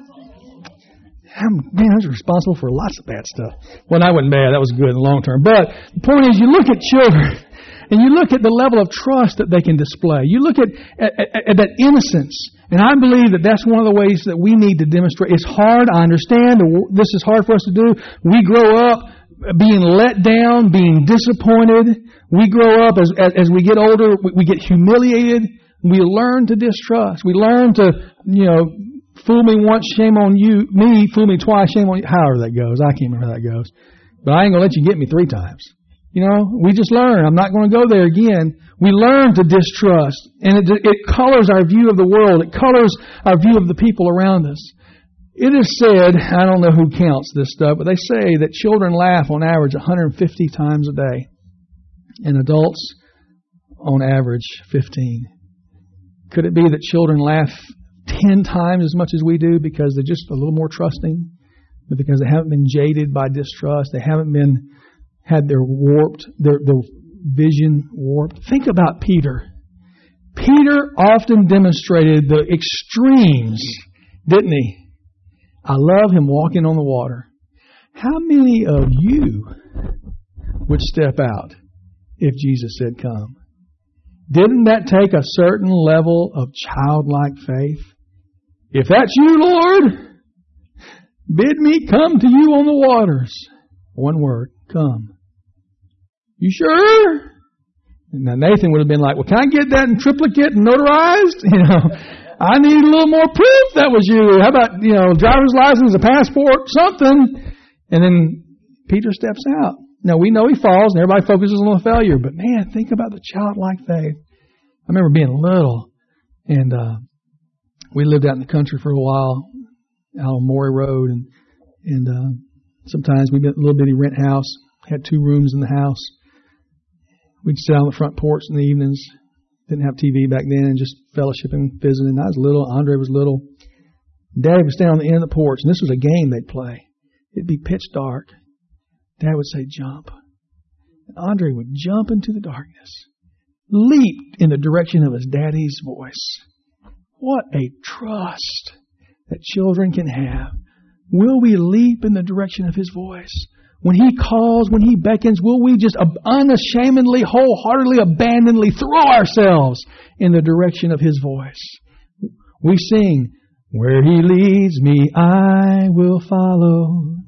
I'm, man, I was responsible for lots of bad stuff. Well, that wasn't bad. That was good in the long term. But the point is, you look at children, and you look at the level of trust that they can display. You look at, at, at, at that innocence. And I believe that that's one of the ways that we need to demonstrate. It's hard, I understand. This is hard for us to do. We grow up being let down, being disappointed. We grow up, as, as, as we get older, we, we get humiliated. We learn to distrust. We learn to, you know, fool me once, shame on you. Me, fool me twice, shame on you. However that goes. I can't remember how that goes. But I ain't going to let you get me three times. You know, we just learn. I'm not going to go there again. We learn to distrust. And it, it colors our view of the world. It colors our view of the people around us. It is said, I don't know who counts this stuff, but they say that children laugh on average one hundred fifty times a day. And adults, on average, fifteen. Could it be that children laugh ten times as much as we do because they're just a little more trusting? But because they haven't been jaded by distrust, they haven't been had their warped, their, their vision warped. Think about Peter. Peter often demonstrated the extremes, didn't he? I love him walking on the water. How many of you would step out if Jesus said come? Didn't that take a certain level of childlike faith? If that's you, Lord, bid me come to you on the waters. One word, come. You sure? Now Nathan would have been like, well, can I get that in triplicate and notarized? You know, I need a little more proof that was you. How about, you know, driver's license, a passport, something? And then Peter steps out. Now, we know he falls and everybody focuses on the failure, but man, think about the childlike faith. I remember being little and uh, we lived out in the country for a while out on Morey Road, and and uh, sometimes we'd get a little bitty rent house, had two rooms in the house. We'd sit on the front porch in the evenings. Didn't have T V back then, and just fellowshipping, visiting. I was little. Andre was little. Dad would stand on the end of the porch, and this was a game they'd play. It'd be pitch dark. Dad would say, jump. And Andre would jump into the darkness, leap in the direction of his daddy's voice. What a trust that children can have. Will we leap in the direction of his voice? When he calls, when he beckons, will we just unashamedly, wholeheartedly, abandonedly throw ourselves in the direction of his voice? We sing, where he leads me, I will follow.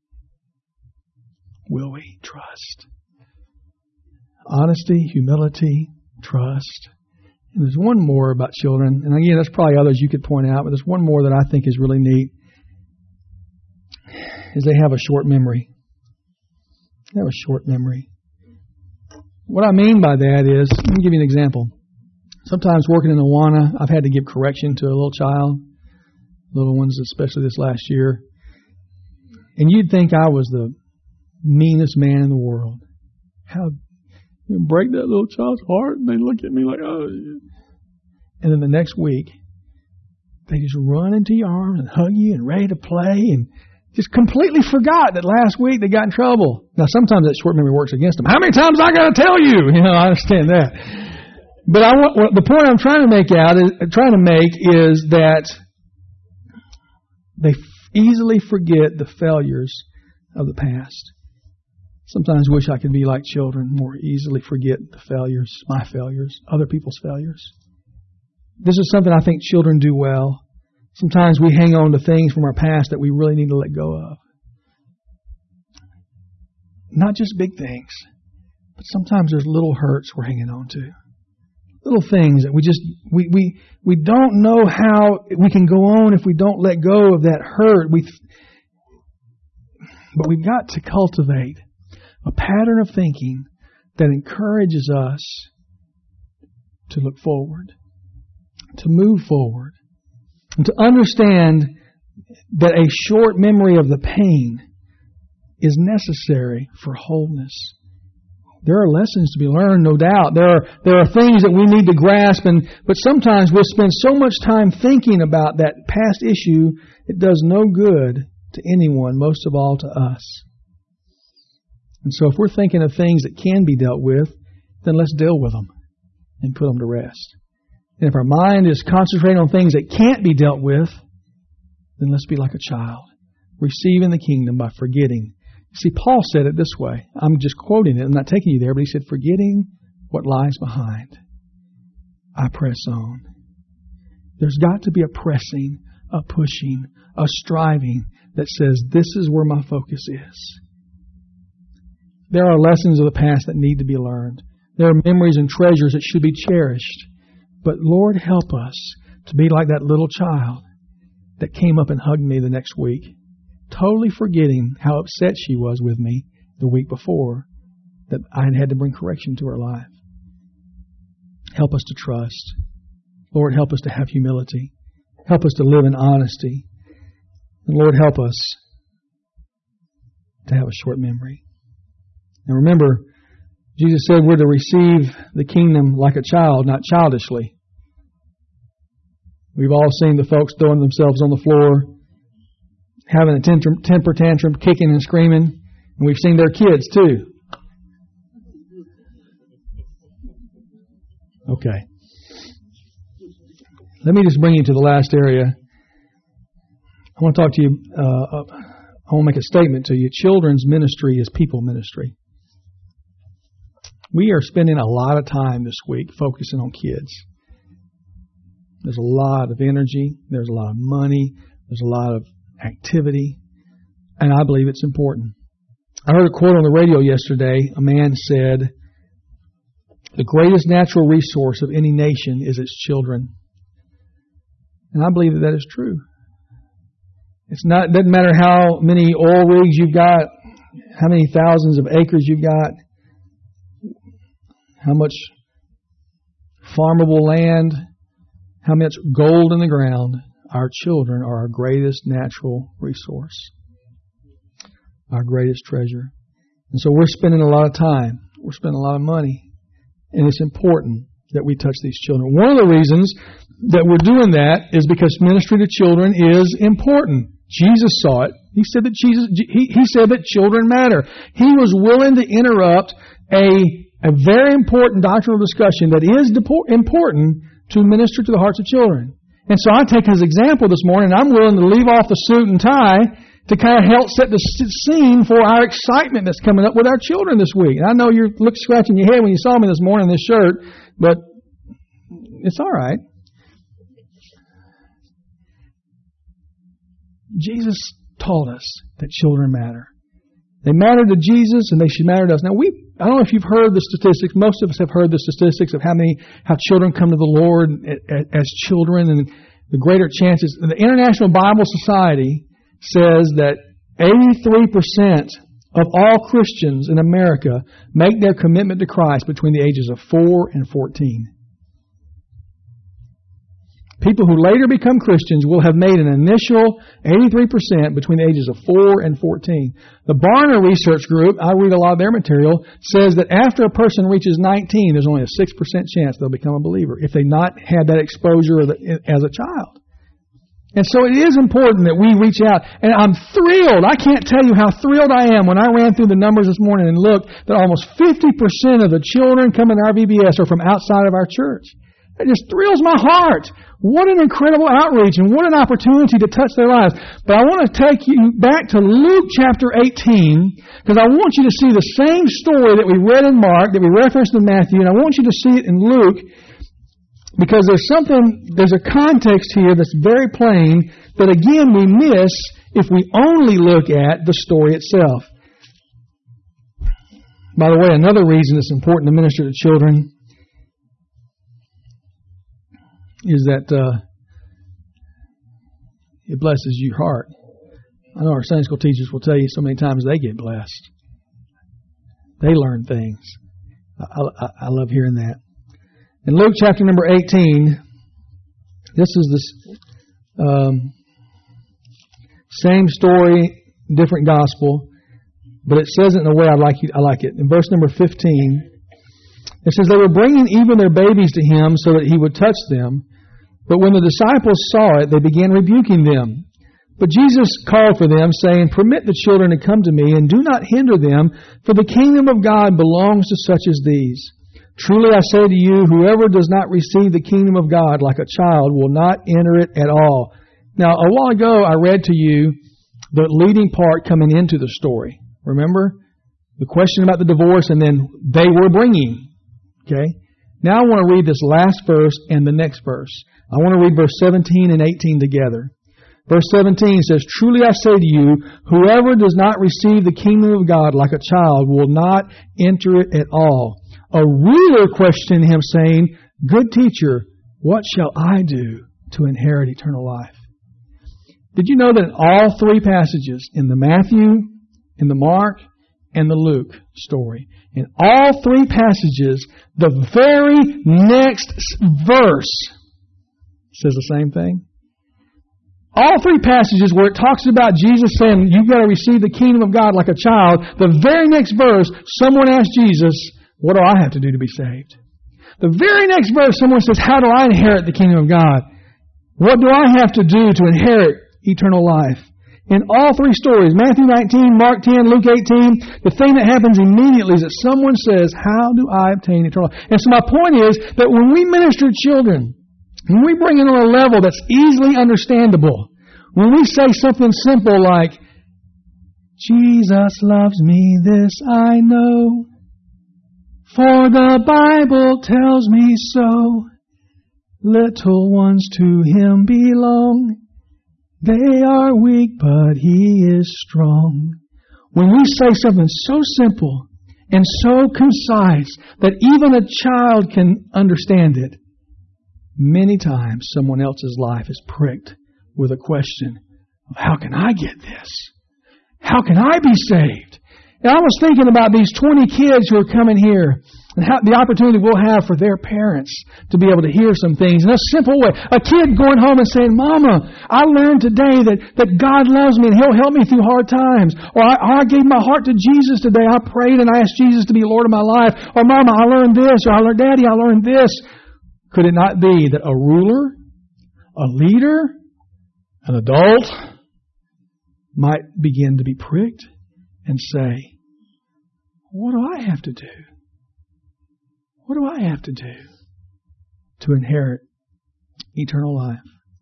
Will we trust? Honesty, humility, trust. And there's one more about children, and again, there's probably others you could point out, but there's one more that I think is really neat, is they have a short memory. They have a short memory. What I mean by that is, let me give you an example. Sometimes working in Awana, I've had to give correction to a little child, little ones, especially this last year. And you'd think I was the meanest man in the world. How you break that little child's heart, and they look at me like, oh. And then the next week, they just run into your arms and hug you and ready to play, and just completely forgot that last week they got in trouble. Now, sometimes that short memory works against them. How many times I got to tell you? You know, I understand that. But I want, well, the point I'm trying to make out is trying to make is that they f- easily forget the failures of the past. Sometimes wish I could be like children, more easily forget the failures, my failures, other people's failures. This is something I think children do well. Sometimes we hang on to things from our past that we really need to let go of. Not just big things, but sometimes there's little hurts we're hanging on to. Little things that we just, we, we, we don't know how we can go on if we don't let go of that hurt. We, but we've got to cultivate a pattern of thinking that encourages us to look forward, to move forward, and to understand that a short memory of the pain is necessary for wholeness. There are lessons to be learned, no doubt. There are there are things that we need to grasp, and but sometimes we'll spend so much time thinking about that past issue, it does no good to anyone, most of all to us. And so if we're thinking of things that can be dealt with, then let's deal with them and put them to rest. And if our mind is concentrating on things that can't be dealt with, then let's be like a child, receiving the kingdom by forgetting. See, Paul said it this way. I'm just quoting it. I'm not taking you there, but he said, forgetting what lies behind, I press on. There's got to be a pressing, a pushing, a striving that says, this is where my focus is. There are lessons of the past that need to be learned. There are memories and treasures that should be cherished. But Lord, help us to be like that little child that came up and hugged me the next week, totally forgetting how upset she was with me the week before, that I had had to bring correction to her life. Help us to trust. Lord, help us to have humility. Help us to live in honesty. And Lord, help us to have a short memory. And remember, Jesus said we're to receive the kingdom like a child, not childishly. We've all seen the folks throwing themselves on the floor, having a temper tantrum, kicking and screaming. And we've seen their kids too. Okay. Let me just bring you to the last area. I want to talk to you, uh, I want to make a statement to you. Children's ministry is people ministry. We are spending a lot of time this week focusing on kids. There's a lot of energy. There's a lot of money. There's a lot of activity. And I believe it's important. I heard a quote on the radio yesterday. A man said, the greatest natural resource of any nation is its children. And I believe that that is true. It's not, it doesn't matter how many oil rigs you've got, how many thousands of acres you've got, how much farmable land, how much gold in the ground. Our children are our greatest natural resource, our greatest treasure. And so we're spending a lot of time, we're spending a lot of money, and it's important that we touch these children. One of the reasons that we're doing that is because ministry to children is important. Jesus saw it. He said that Jesus. He, he said that children matter. He was willing to interrupt a a very important doctrinal discussion that is important to minister to the hearts of children. And so I take his example this morning. I'm willing to leave off the suit and tie to kind of help set the scene for our excitement that's coming up with our children this week. And I know you're look scratching your head when you saw me this morning in this shirt, but it's all right. Jesus taught us that children matter. They matter to Jesus and they should matter to us. Now, we, I don't know if you've heard the statistics. Most of us have heard the statistics of how many, how children come to the Lord as children and the greater chances. The International Bible Society says that eighty-three percent of all Christians in America make their commitment to Christ between the ages of four and fourteen. People who later become Christians will have made an initial eighty-three percent between the ages of four and fourteen. The Barna Research Group, I read a lot of their material, says that after a person reaches nineteen, there's only a six percent chance they'll become a believer if they not had that exposure as a child. And so it is important that we reach out. And I'm thrilled. I can't tell you how thrilled I am when I ran through the numbers this morning and looked that almost fifty percent of the children coming to our V B S are from outside of our church. It just thrills my heart. What an incredible outreach and what an opportunity to touch their lives. But I want to take you back to Luke chapter eighteen because I want you to see the same story that we read in Mark, that we referenced in Matthew, and I want you to see it in Luke because there's something, there's a context here that's very plain that again we miss if we only look at the story itself. By the way, another reason it's important to minister to children is that uh, it blesses your heart. I know our Sunday school teachers will tell you so many times they get blessed. They learn things. I, I, I love hearing that. In Luke chapter number eighteen, this is this um, same story, different gospel, but it says it in a way I like. You, I like it. In verse number fifteen, it says, "They were bringing even their babies to him so that he would touch them. But when the disciples saw it, they began rebuking them. But Jesus called for them, saying, 'Permit the children to come to me, and do not hinder them, for the kingdom of God belongs to such as these. Truly I say to you, whoever does not receive the kingdom of God like a child will not enter it at all.'" Now, a while ago, I read to you the leading part coming into the story. Remember? The question about the divorce, and then they were bringing. Okay? Now I want to read this last verse and the next verse. I want to read verse seventeen and eighteen together. Verse seventeen says, "Truly I say to you, whoever does not receive the kingdom of God like a child will not enter it at all. A ruler questioned him, saying, 'Good teacher, what shall I do to inherit eternal life?'" Did you know that in all three passages, in the Matthew, in the Mark, and the Luke story, in all three passages, the very next verse says the same thing? All three passages where it talks about Jesus saying, you've got to receive the kingdom of God like a child, the very next verse, someone asked Jesus, what do I have to do to be saved? The very next verse, someone says, how do I inherit the kingdom of God? What do I have to do to inherit eternal life? In all three stories, Matthew nineteen, Mark ten, Luke eighteen, the thing that happens immediately is that someone says, how do I obtain eternal life? And so my point is that when we minister to children, when we bring it on a level that's easily understandable, when we say something simple like, Jesus loves me, this I know, for the Bible tells me so, little ones to Him belong, they are weak, but He is strong. When we say something so simple and so concise that even a child can understand it, many times someone else's life is pricked with a question of how can I get this? How can I be saved? And I was thinking about these twenty kids who are coming here and how the opportunity we'll have for their parents to be able to hear some things in a simple way. A kid going home and saying, Mama, I learned today that, that God loves me and He'll help me through hard times. Or I, or I gave my heart to Jesus today. I prayed and I asked Jesus to be Lord of my life. Or Mama, I learned this. Or I learned, Daddy, I learned this. Could it not be that a ruler, a leader, an adult might begin to be pricked and say, what do I have to do? What do I have to do to inherit eternal life?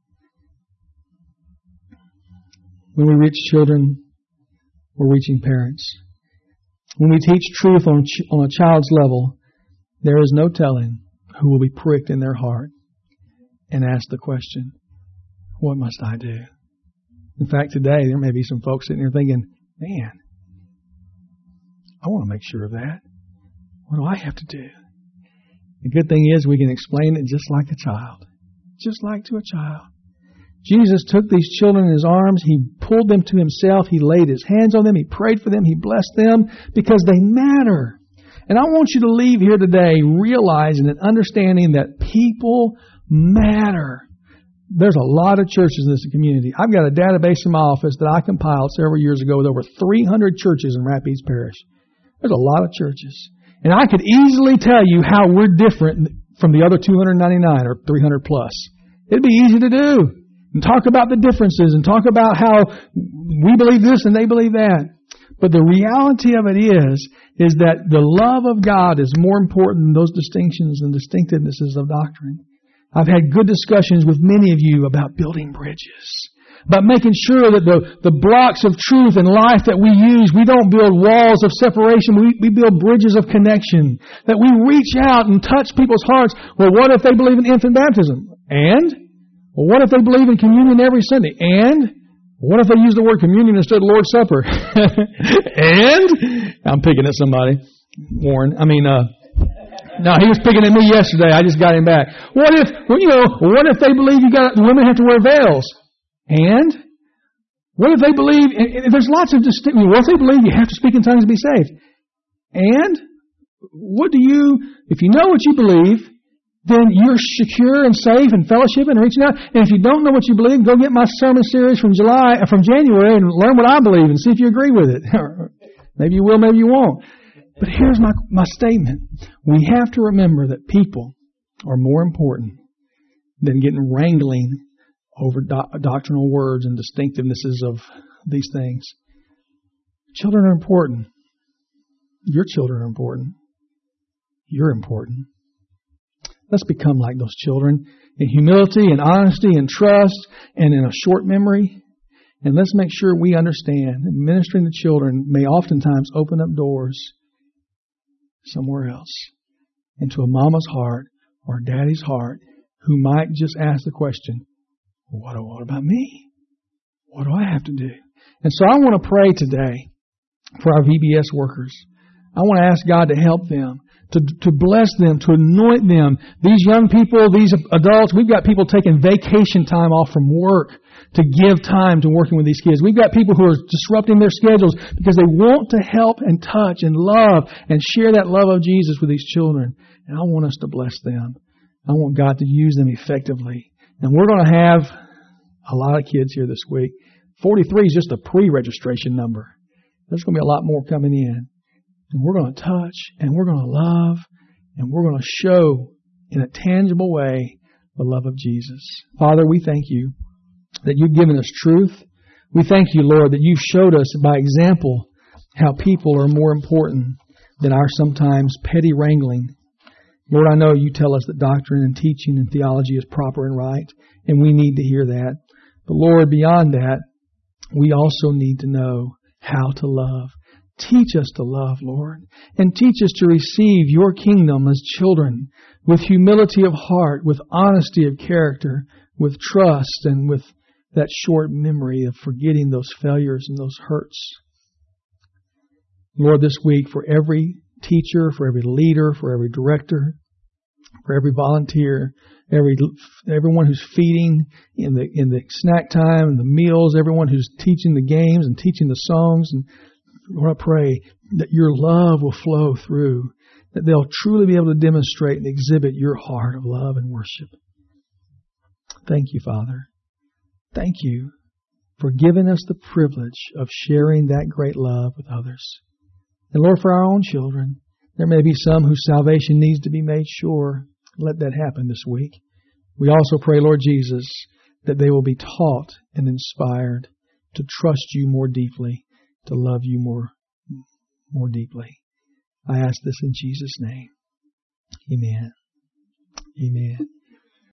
When we reach children, we're reaching parents. When we teach truth on, ch- on a child's level, there is no telling who will be pricked in their heart and ask the question, what must I do? In fact, today there may be some folks sitting here thinking, man, I want to make sure of that. What do I have to do? The good thing is we can explain it just like a child. Just like to a child. Jesus took these children in His arms. He pulled them to Himself. He laid His hands on them. He prayed for them. He blessed them because they matter. And I want you to leave here today realizing and understanding that people matter. There's a lot of churches in this community. I've got a database in my office that I compiled several years ago with over three hundred churches in Rapides Parish. There's a lot of churches. And I could easily tell you how we're different from the other two hundred ninety-nine or three hundred plus. It'd be easy to do. And talk about the differences and talk about how we believe this and they believe that. But the reality of it is, is that the love of God is more important than those distinctions and distinctivenesses of doctrine. I've had good discussions with many of you about building bridges, about making sure that the, the blocks of truth and life that we use, we don't build walls of separation, we, we build bridges of connection, that we reach out and touch people's hearts. Well, what if they believe in infant baptism? And? Well, what if they believe in communion every Sunday? And? What if they use the word communion instead of Lord's Supper? And? I'm picking at somebody. Warren. I mean, uh, no, he was picking at me yesterday. I just got him back. What if, well, you know, what if they believe you got, women have to wear veils? And? What if they believe, there's lots of distinct, what if they believe you have to speak in tongues to be saved? And? What do you, if you know what you believe, then you're secure and safe and fellowship and reaching out. And if you don't know what you believe, go get my sermon series from July, from January and learn what I believe and see if you agree with it. Maybe you will, maybe you won't. But here's my, my statement. We have to remember that people are more important than getting wrangling over do- doctrinal words and distinctivenesses of these things. Children are important. Your children are important. You're important. Let's become like those children in humility and honesty and trust and in a short memory. And let's make sure we understand that ministering to children may oftentimes open up doors somewhere else, into a mama's heart or a daddy's heart who might just ask the question, what, what about me? What do I have to do? And so I want to pray today for our V B S workers. I want to ask God to help them, to, to bless them, to anoint them. These young people, these adults, we've got people taking vacation time off from work to give time to working with these kids. We've got people who are disrupting their schedules because they want to help and touch and love and share that love of Jesus with these children. And I want us to bless them. I want God to use them effectively. And we're going to have a lot of kids here this week. forty-three is just a pre-registration number. There's going to be a lot more coming in. And we're going to touch and we're going to love and we're going to show in a tangible way the love of Jesus. Father, we thank you that you've given us truth. We thank you, Lord, that you've showed us by example how people are more important than our sometimes petty wrangling. Lord, I know you tell us that doctrine and teaching and theology is proper and right, and we need to hear that. But Lord, beyond that, we also need to know how to love. Teach us to love, Lord, and teach us to receive your kingdom as children with humility of heart, with honesty of character, with trust, and with that short memory of forgetting those failures and those hurts. Lord, this week for every teacher, for every leader, for every director, for every volunteer, every everyone who's feeding in the in the snack time and the meals, everyone who's teaching the games and teaching the songs, and Lord, I pray that your love will flow through, that they'll truly be able to demonstrate and exhibit your heart of love and worship. Thank you, Father. Thank you for giving us the privilege of sharing that great love with others. And Lord, for our own children, there may be some whose salvation needs to be made sure. Let that happen this week. We also pray, Lord Jesus, that they will be taught and inspired to trust you more deeply, to love you more, more deeply. I ask this in Jesus' name. Amen. Amen.